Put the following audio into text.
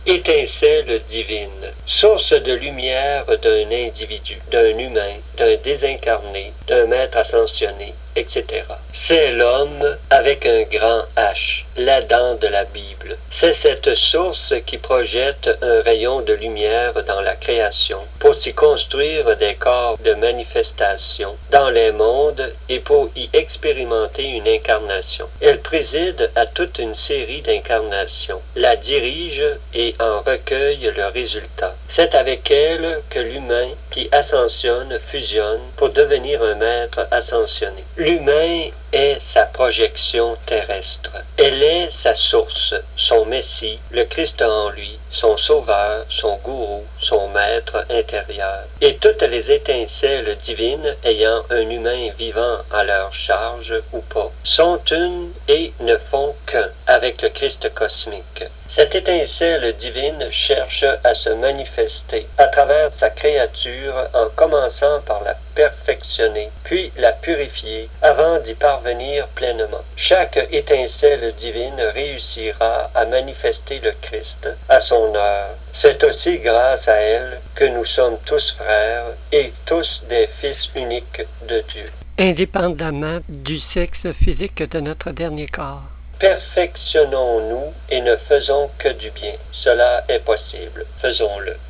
Étincelle divine, source de lumière d'un individu, d'un humain, d'un désincarné, d'un maître ascensionné, etc. C'est l'homme avec un grand H, l'Adam de la Bible. C'est cette source qui projette un rayon de lumière dans la création pour s'y construire des corps de manifestation dans les mondes et pour y expérimenter une incarnation. Elle préside à toute une série d'incarnations, la dirige et en recueille le résultat. C'est avec elle que l'humain qui ascensionne fusionne pour devenir un maître ascensionné. L'humain est sa projection terrestre. Elle est sa source, son Messie, le Christ en lui, son sauveur, son gourou, son maître intérieur. Et toutes les étincelles divines ayant un humain vivant à leur charge ou pas, sont une et ne font qu'un avec le Christ cosmique. Cette étincelle divine cherche à se manifester à travers sa créature en commençant par la perfectionner, puis la purifier avant d'y parvenir pleinement. Chaque étincelle divine réussira à manifester le Christ à son heure. C'est aussi grâce à elle que nous sommes tous frères et tous des fils uniques de Dieu. Indépendamment du sexe physique de notre dernier corps. Perfectionnons-nous et ne faisons que du bien. Cela est possible. Faisons-le.